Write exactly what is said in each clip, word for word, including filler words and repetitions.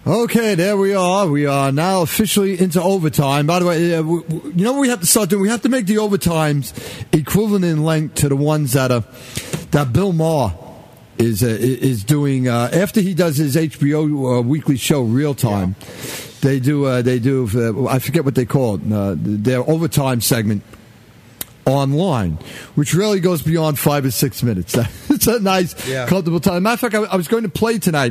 Okay, there we are. We are now officially into overtime. By the way, uh, we, we, you know what we have to start doing? We have to make the overtimes equivalent in length to the ones that are, that Bill Maher is uh, is doing uh, after he does his H B O uh, weekly show, Real Time. Yeah. They do. Uh, they do. Uh, I forget what they call it. Uh, their overtime segment online, which really goes beyond five or six minutes. It's a nice, yeah. comfortable time. Matter of fact, I, I was going to play tonight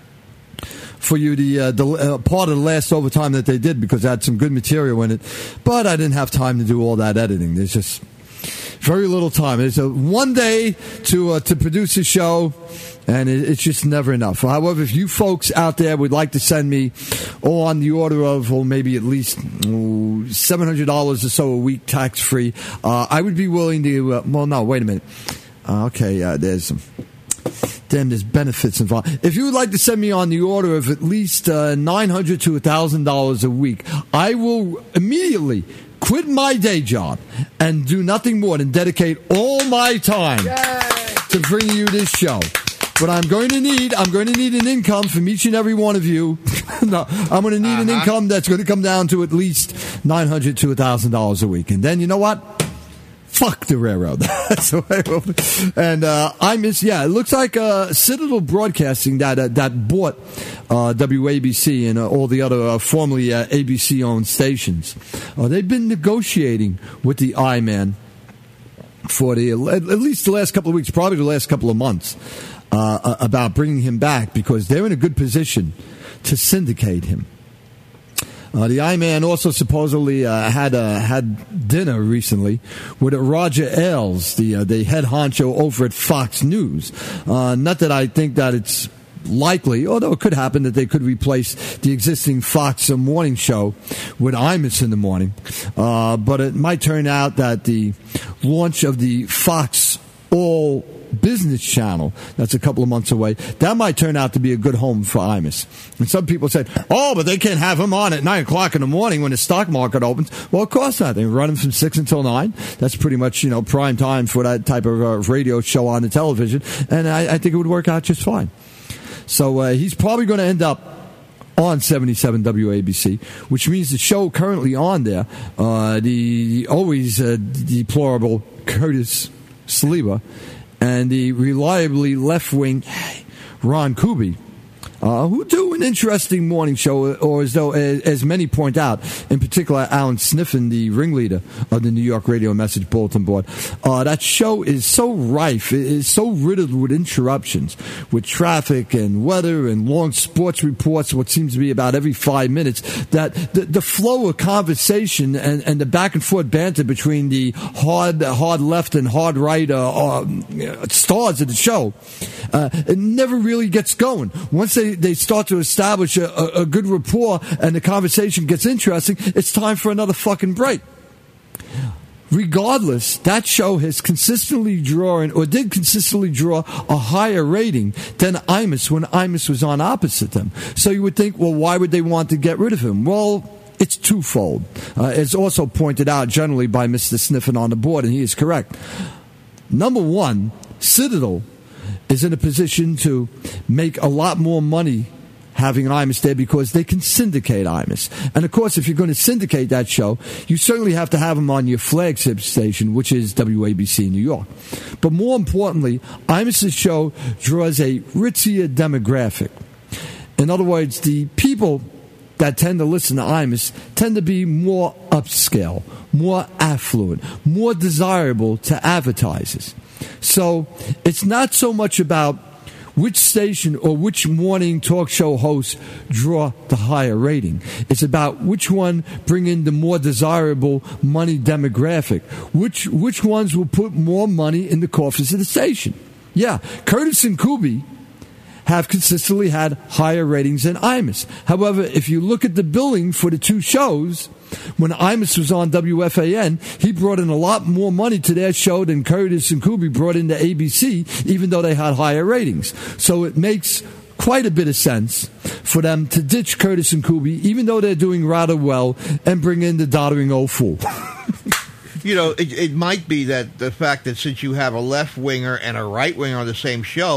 for you the, uh, the uh, part of the last overtime that they did because I had some good material in it, but I didn't have time to do all that editing. There's just very little time. It's a one day to uh, to produce a show, and it, it's just never enough. However, if you folks out there would like to send me oh, on the order of oh, maybe at least oh, seven hundred dollars or so a week tax-free, uh, I would be willing to, uh, well, no, wait a minute. Uh, okay, uh, there's some... Damn, there's benefits involved. If you would like to send me on the order of at least uh, nine hundred dollars to one thousand dollars a week, I will immediately quit my day job and do nothing more than dedicate all my time Yay. to bringing you this show. But I'm going to need, I'm going to need an income from each and every one of you. No, I'm going to need uh-huh. an income that's going to come down to at least nine hundred dollars to one thousand dollars a week. And then, you know what? Fuck the railroad. That's the way I hope. And uh, I miss, yeah, it looks like uh, Citadel Broadcasting that uh, that bought uh, W A B C and uh, all the other uh, formerly uh, A B C-owned stations. Uh, they've been negotiating with the I-Man for the at least the last couple of weeks, probably the last couple of months, uh, about bringing him back because they're in a good position to syndicate him. Uh, the I-Man also supposedly uh, had uh, had dinner recently with Roger Ailes, the uh, the head honcho over at Fox News. Uh, not that I think that it's likely, although it could happen that they could replace the existing Fox morning show with Imus in the morning. Uh, but it might turn out that the launch of the Fox All Business channel, that's a couple of months away, that might turn out to be a good home for Imus. And some people said, oh, but they can't have him on at nine o'clock in the morning when the stock market opens. Well, of course not. They run him from six until nine. That's pretty much, you know, prime time for that type of uh, radio show on the television. And I, I think it would work out just fine. So uh, he's probably going to end up on seventy-seven W A B C, which means the show currently on there, uh, the always uh, deplorable Curtis Sliwa, and the reliably left-wing Ron Kuby, uh, who do an interesting morning show, or as though, as, as many point out, in particular Alan Sniffen, the ringleader of the New York Radio Message Bulletin Board. Uh, that show is so rife, it is so riddled with interruptions, with traffic and weather and long sports reports, what seems to be about every five minutes, that the, the flow of conversation and, and the back and forth banter between the hard hard left and hard right uh, uh, stars of the show, uh, it never really gets going. Once they they start to establish a, a, a good rapport and the conversation gets interesting, it's time for another fucking break. Regardless, that show has consistently drawn, or did consistently draw, a higher rating than Imus when Imus was on opposite them. So you would think, well, why would they want to get rid of him? Well, it's twofold. Uh, it's also pointed out generally by Mister Sniffen on the board, and he is correct. Number one, Citadel is in a position to make a lot more money having Imus there because they can syndicate Imus. And, of course, if you're going to syndicate that show, you certainly have to have him on your flagship station, which is W A B C New York. But more importantly, Imus's show draws a richer demographic. In other words, the people that tend to listen to Imus tend to be more upscale, more affluent, more desirable to advertisers. So it's not so much about which station or which morning talk show hosts draw the higher rating. It's about which one bring in the more desirable money demographic. Which which ones will put more money in the coffers of the station. Yeah, Curtis and Kuby have consistently had higher ratings than Imus. However, if you look at the billing for the two shows, when Imus was on W F A N, he brought in a lot more money to their show than Curtis and Kuby brought into A B C, even though they had higher ratings. So it makes quite a bit of sense for them to ditch Curtis and Kuby, even though they're doing rather well, and bring in the doddering old fool. You know, it, it might be that the fact that since you have a left-winger and a right-winger on the same show,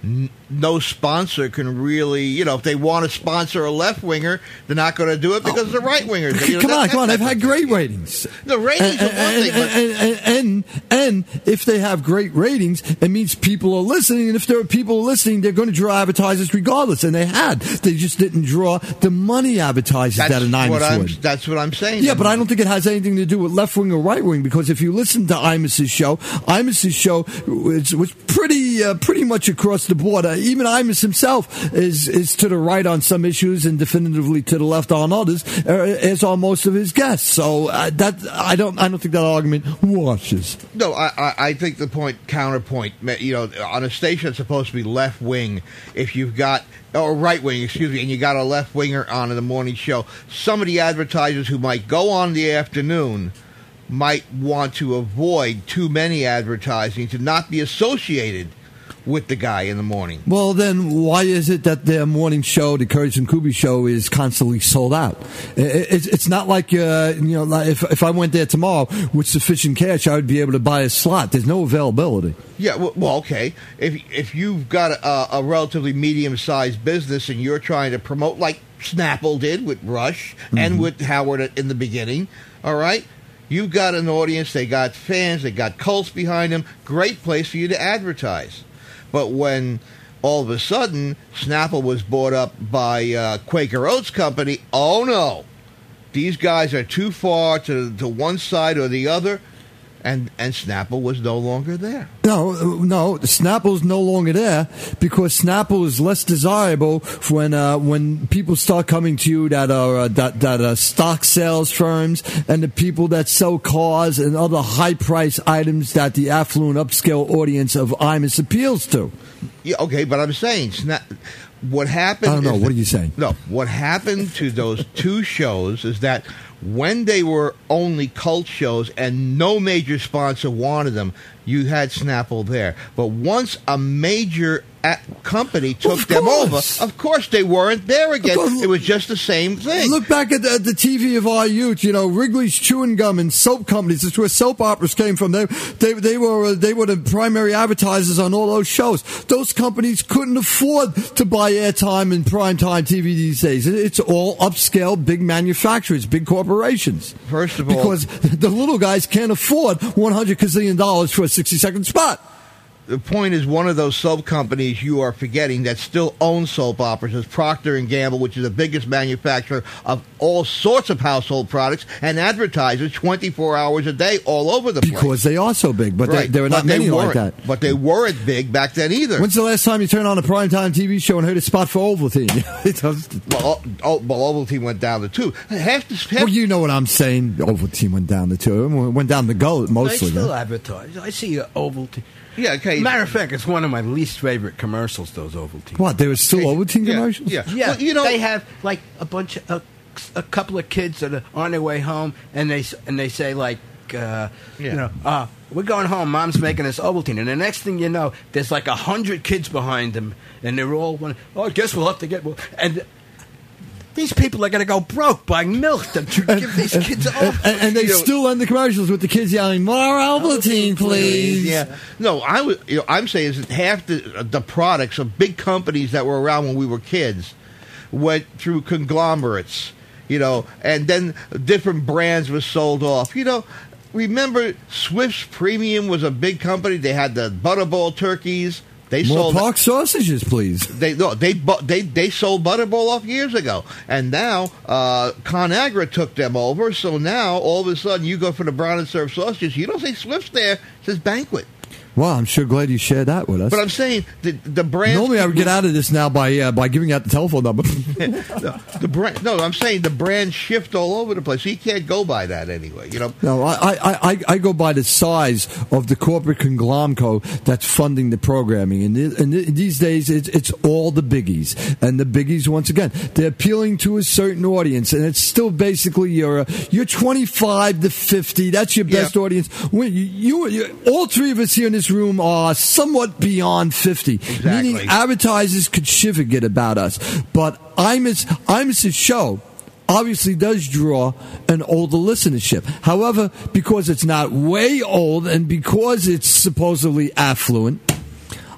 n- no sponsor can really, you know, if they want to sponsor a left winger, they're not going to do it because oh. the right wingers. You know, come that, on, come on! They've had great thing. ratings. The ratings and, are one and, thing, but and, and, and and if they have great ratings, it means people are listening. And if there are people listening, they're going to draw advertisers regardless. And they had, they just didn't draw the money advertisers that's that an what Imus I'm, would. That's what I'm saying. Yeah, but I don't think it has anything to do with left wing or right wing, because if you listen to Imus's show, Imus's show was, was pretty uh, pretty much across the board. Uh, even Imus himself is is to the right on some issues and definitively to the left on others, uh, as are most of his guests. So uh, that I don't I don't think that argument washes. No, I, I, I think the point counterpoint. You know, on a station that's supposed to be left wing, if you've got or right wing, excuse me, and you got a left winger on in the morning show, some of the advertisers who might go on in the afternoon might want to avoid too many advertising to not be associated with the guy in the morning. Well, then why is it that their morning show, the Courage and Kubi show, is constantly sold out? It's, it's not like, uh, you know, like if, if I went there tomorrow with sufficient cash, I would be able to buy a slot. There's no availability. Yeah, well, well okay. If if you've got a, a relatively medium-sized business and you're trying to promote, like Snapple did with Rush mm-hmm. and with Howard in the beginning, all right? You've got an audience, they got fans, they got cults behind them. Great place for you to advertise. But when all of a sudden Snapple was bought up by uh, Quaker Oats Company, oh no, these guys are too far to, to one side or the other, and, and Snapple was no longer there. No, no, Snapple's no longer there because Snapple is less desirable when uh, when people start coming to you that are uh, that that are stock sales firms and the people that sell cars and other high price items that the affluent upscale audience of Imus appeals to. Yeah, okay, but I'm saying Snap. What happened? I don't know. What that, are you saying? No, what happened to those two shows is that when they were only cult shows and no major sponsor wanted them, you had Snapple there. But once a major company took of them over, course. of course they weren't there again. It was just the same thing. Look back at the, at the T V of our youth. You know, Wrigley's Chewing Gum and soap companies. That's where soap operas came from. They they, they were uh, they were the primary advertisers on all those shows. Those companies couldn't afford to buy airtime and primetime T V these days. It's all upscale, big manufacturers, big corporations. First of all, because the little guys can't afford one hundred gazillion dollars for a sixty second spot. The point is, one of those soap companies you are forgetting that still owns soap operas is Procter and Gamble, which is the biggest manufacturer of all sorts of household products and advertises twenty-four hours a day all over the place. Because they are so big, but right. there, there are not but many like that. But they weren't big back then either. When's the last time you turned on a primetime T V show and heard a spot for Ovaltine? well, oh, well, Ovaltine went down to two. Half the, half well, you know what I'm saying. Ovaltine went down to two. It went down the goat mostly. They still yeah. advertise. I see uh, Ovaltine. Yeah, okay. Matter of fact, it's one of my least favorite commercials, those Ovaltine. What, there was still Ovaltine yeah, commercials? Yeah. Yeah, well, you know, they have, like, a bunch of, a, a couple of kids that are on their way home, and they and they say, like, uh, yeah. you know, uh, we're going home, Mom's making us Ovaltine. And the next thing you know, there's like a hundred kids behind them, and they're all, one, oh, I guess we'll have to get more. And these people are going to go broke buying milk to give these kids Ovaltine. And, and they you know, still end the commercials with the kids yelling, more Ovaltine, please. Yeah. No, I was, you know, I'm saying is that half the, the products of big companies that were around when we were kids went through conglomerates, you know, and then different brands were sold off. You know, remember Swift's Premium was a big company. They had the Butterball turkeys. They More sold Park sausages, please. They no, they they they sold Butterball off years ago, and now uh, ConAgra took them over. So now all of a sudden, you go for the brown and served sausages. You don't say Swift's there; it says Banquet. Well, I'm sure glad you shared that with us. But I'm saying the the brand. Normally, I would get out of this now by uh, by giving out the telephone number. the, the brand. No, I'm saying the brands shift all over the place. So you can't go by that anyway. You know. No, I, I, I, I go by the size of the corporate conglomerate that's funding the programming, and, th- and th- these days it's, it's all the biggies, and the biggies once again they're appealing to a certain audience, and it's still basically your uh, you're twenty-five to fifty. That's your best yeah. audience. When you, you, you all three of us here in this room are somewhat beyond fifty, exactly. meaning advertisers could shiver get about us. But Imus Imus's show obviously does draw an older listenership. However, because it's not way old and because it's supposedly affluent,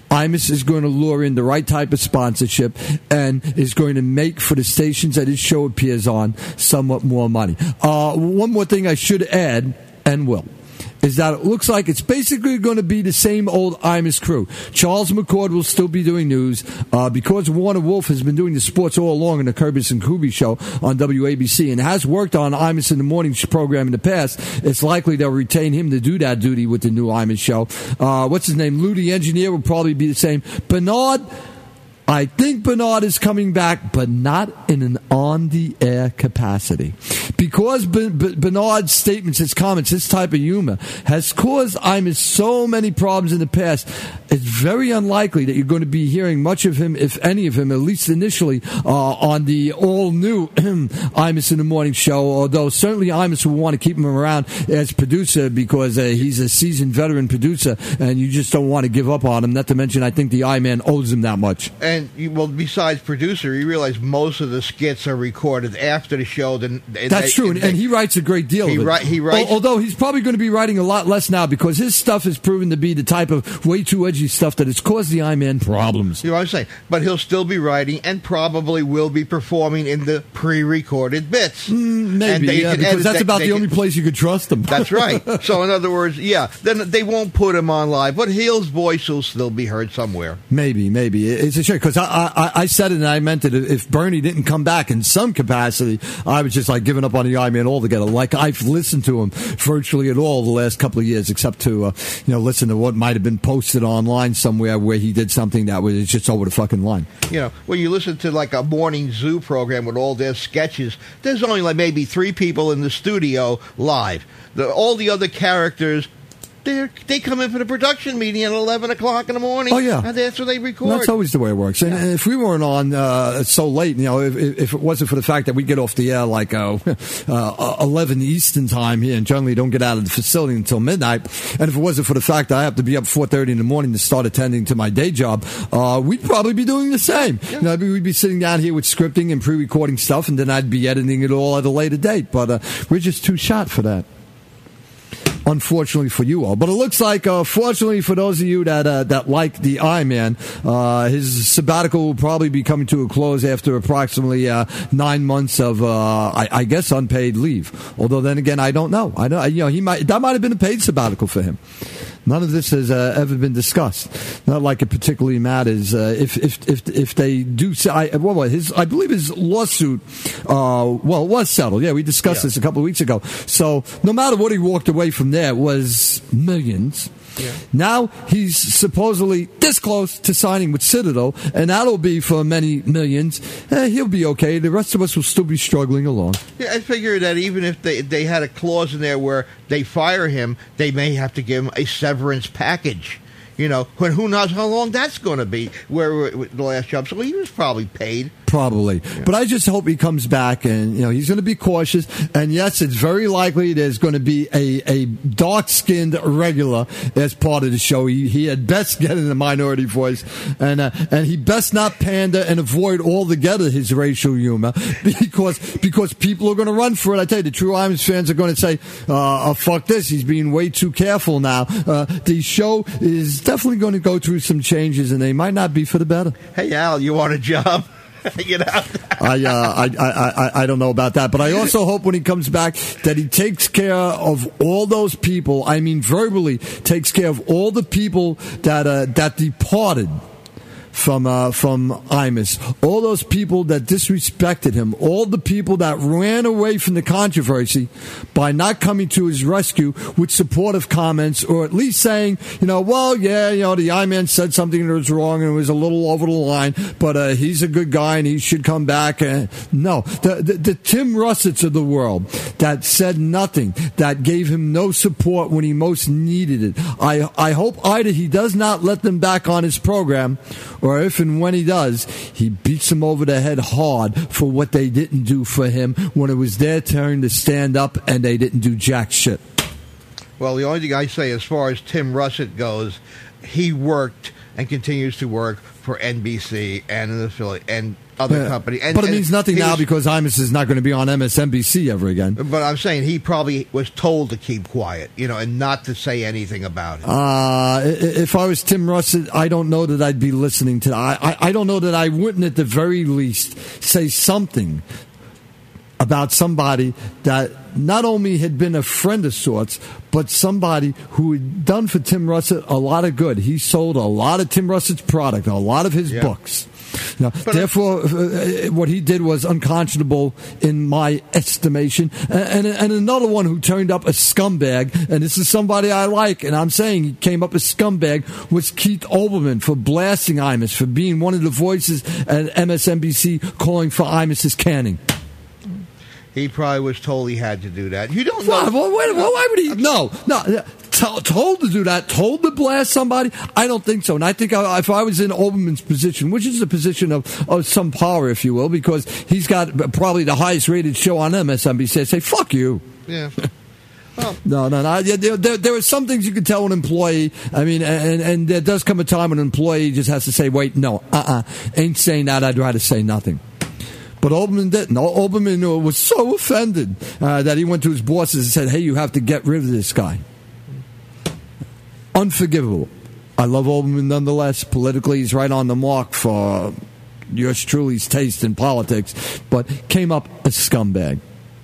Imus is going to lure in the right type of sponsorship and is going to make for the stations that his show appears on somewhat more money. Uh, one more thing I should add, and will, is that it looks like it's basically going to be the same old Imus crew. Charles McCord will still be doing news uh, because Warner Wolf has been doing the sports all along in the Curtis and Kuby show on W A B C and has worked on Imus in the Morning program in the past. It's likely they'll retain him to do that duty with the new Imus show. Uh, what's his name? Lou the engineer will probably be the same. Bernard, I think Bernard is coming back, but not in an on-the-air capacity. Because B- B- Bernard's statements, his comments, his type of humor has caused Imus so many problems in the past, it's very unlikely that you're going to be hearing much of him, if any of him, at least initially, uh, on the all-new Imus in the Morning show, although certainly Imus will want to keep him around as producer because uh, he's a seasoned veteran producer, and you just don't want to give up on him, not to mention I think the I-Man owes him that much. And And, you, well, besides producer, you realize most of the skits are recorded after the show. Then That's they, true, and, they, and he writes a great deal he of it. Write, he writes, Although he's probably going to be writing a lot less now because his stuff has proven to be the type of way too edgy stuff that has caused the I-Man problems. You know what I'm saying? But he'll still be writing and probably will be performing in the pre-recorded bits. Mm, maybe, they yeah, can because edit, that's they, about they the can, only place you could trust him. That's right. So in other words, yeah, then they won't put him on live, but his voice will still be heard somewhere. Maybe, maybe. It's a shame because I, I, I said it and I meant it. If Bernie didn't come back in some capacity, I was just like giving up on the I-Man altogether. Like I've listened to him virtually at all the last couple of years, except to uh, you know listen to what might have been posted online somewhere where he did something that was just over the fucking line. You know, when you listen to like a morning zoo program with all their sketches, there's only like maybe three people in the studio live. The, all the other characters, They they come in for the production meeting at eleven o'clock in the morning. Oh, yeah. And that's where they record. That's always the way it works. And, Yeah. and if we weren't on uh, so late, you know, if, if it wasn't for the fact that we get off the air like uh, uh, eleven Eastern time here and generally don't get out of the facility until midnight, and if it wasn't for the fact that I have to be up four thirty in the morning to start attending to my day job, uh, we'd probably be doing the same. Yeah. You know, we'd be sitting down here with scripting and pre-recording stuff, and then I'd be editing it all at a later date. But uh, we're just too shot for that. Unfortunately for you all, but it looks like, uh, fortunately for those of you that uh, that like the I-Man, uh, his sabbatical will probably be coming to a close after approximately uh, nine months of, uh, I, I guess, unpaid leave. Although then again, I don't know. I don't, you know, he might that might have been a paid sabbatical for him. None of this has uh, ever been discussed. Not like it particularly matters. Uh, if if if if they do, say, I, well, his I believe his lawsuit, uh, well, it was settled. Yeah, we discussed Yeah. this a couple of weeks ago. So no matter what he walked away from there was millions. Yeah. Now he's supposedly this close to signing with Citadel, and that'll be for many millions. Eh, he'll be okay. The rest of us will still be struggling along. Yeah, I figure that even if they they had a clause in there where they fire him, they may have to give him a severance package. You know, when who knows how long that's going to be. Where the last job, so he was probably paid. Probably. Yeah. But I just hope he comes back and, you know, he's going to be cautious. And yes, it's very likely there's going to be a, a dark-skinned regular as part of the show. He, he had best get in a minority voice. And uh, and he best not pander and avoid altogether his racial humor because because people are going to run for it. I tell you, the true Imus fans are going to say, uh, oh, fuck this. He's being way too careful now. Uh, the show is definitely going to go through some changes, and they might not be for the better. Hey, Al, you want a job? You know? I, uh, I, I, I don't know about that, but I also hope when he comes back that he takes care of all those people. I mean, verbally takes care of all the people that uh, that departed from uh, from Imus, all those people that disrespected him, all the people that ran away from the controversy by not coming to his rescue with supportive comments, or at least saying, you know, well, yeah, you know, the I-Man said something that was wrong and it was a little over the line, but uh, he's a good guy and he should come back. Uh, no, the, the, the Tim Russets of the world that said nothing, that gave him no support when he most needed it. I, I hope either he does not let them back on his program, or if and when he does, he beats them over the head hard for what they didn't do for him when it was their turn to stand up and they didn't do jack shit. Well, the only thing I say as far as Tim Russett goes, he worked and continues to work for N B C and an affiliate and other Yeah. company. And, but it and means nothing he now was- because Imus is not going to be on M S N B C ever again. But I'm saying he probably was told to keep quiet, you know, and not to say anything about it. Uh, i- if I was Tim Russett, I don't know that I'd be listening to that. I, I, I don't know that I wouldn't at the very least say something about somebody that not only had been a friend of sorts, but somebody who had done for Tim Russett a lot of good. He sold a lot of Tim Russett's product, a lot of his Yeah. books. Now, therefore, uh, what he did was unconscionable in my estimation. And, and, and another one who turned up a scumbag, and this is somebody I like, and I'm saying he came up a scumbag, was Keith Olbermann for blasting Imus, for being one of the voices at M S N B C calling for Imus's canning. He probably was told he had to do that. You don't know. Why, why, why, why would he? No, no. T- told to do that, told to blast somebody? I don't think so. And I think I, if I was in Olbermann's position, which is a position of, of some power, if you will, because he's got probably the highest rated show on M S N B C, I'd say, fuck you. Yeah. Well, No, no, no. Yeah, There, there, there are some things you can tell an employee. I mean, and, and there does come a time when an employee just has to say, wait, no, uh-uh. Ain't saying that. I'd rather say nothing. But Olbermann didn't. Olbermann was so offended uh, that he went to his bosses and said, hey, you have to get rid of this guy. Unforgivable. I love Olbermann nonetheless. Politically, he's right on the mark for yours truly's taste in politics, but came up a scumbag.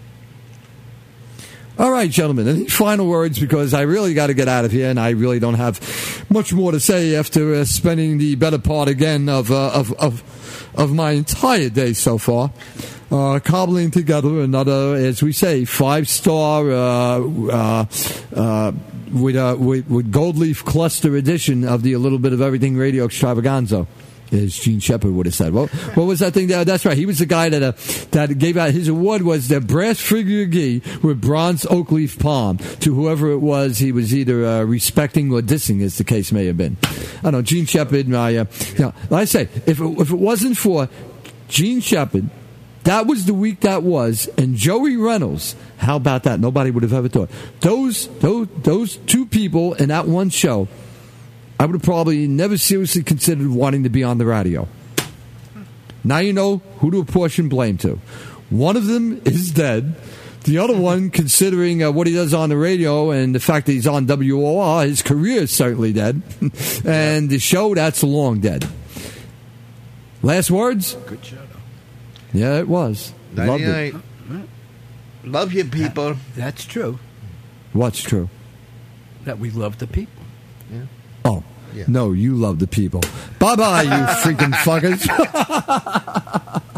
All right, gentlemen, any final words? Because I really got to get out of here, and I really don't have much more to say after uh, spending the better part again of uh, of, of of my entire day so far, uh, cobbling together another, as we say, five star uh, uh, uh, with, uh, with with gold leaf cluster edition of the A Little Bit of Everything Radio Extravaganza. As Gene Shepard would have said. Well, what was that thing? There? That's right. He was the guy that uh, that gave out his award was the brass figure gee with bronze oak leaf palm to whoever it was. He was either uh, respecting or dissing, as the case may have been. I don't know. Gene Shepard. My, uh, you know, like I say, if it, if it wasn't for Gene Shepard, that was the week that was, and Joey Reynolds. How about that? Nobody would have ever thought those those those two people in that one show. I would have probably never seriously considered wanting to be on the radio. Now you know who to apportion blame to. One of them is dead. The other one, considering uh, what he does on the radio and the fact that he's on W O R, his career is certainly dead. And the show, that's long dead. Last words? Good show, though. Yeah, it was. Loved it. ninety-nine. Love you, people. That's true. What's true? That we love the people. Oh, Yeah. no, you love the people. Bye-bye, you freaking fuckers.